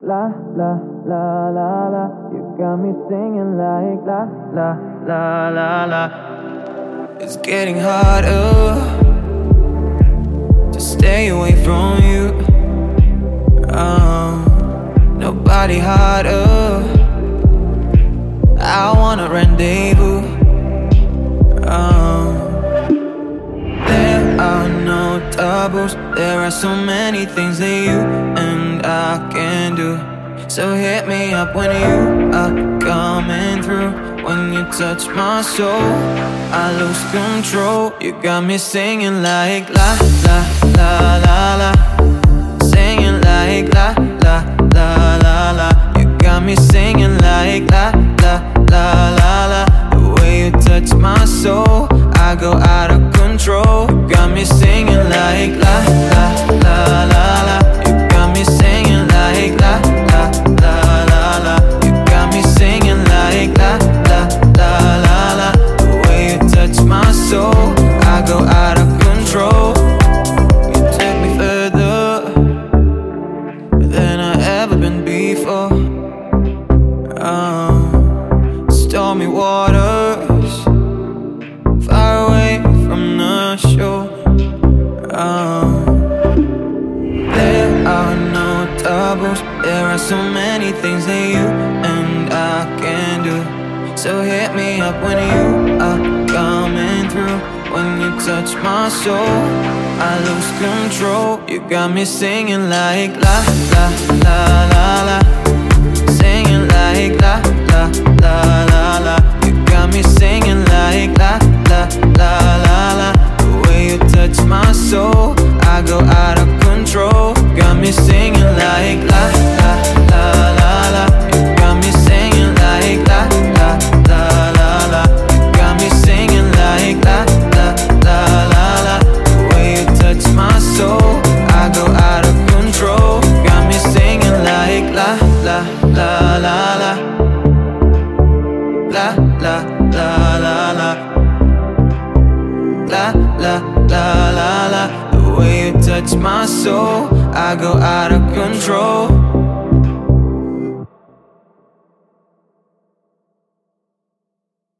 la la la la la. You got me singing like la la la la la. It's getting harder to stay away from you. Nobody harder. I wanna rendezvous. There are no doubles. There are so many things that you and I can do. So hit me up when you are coming through. When you touch my soul, I lose control. You got me singing like la la la la la. Singing like la la la la la. You got me singing like la la la la la. The way you touch my soul, I go out of control. Got me singing like la la la la la. You got me singing like la la la la la. You got me singing like la la la la la. The way you touch my soul, I go out of control. You take me further than I ever been before. Stormy waters, far away from the shore. There are no doubles. There are so many things that you and I can do. So hit me up when you are coming through. When you touch my soul, I lose control. You got me singing like la la la la la. Singing like la la la la la. You got me singing like la la la la la. The way you touch my soul, I go out of control. Got me singing like la la la la la. You got me singing like la la la la la. You got me singing like la la la la la. The way you touch my soul, I go out of control. Got me singing like la la la la la. La la la la la. La la la la la. The way you touch my soul, I go out of control.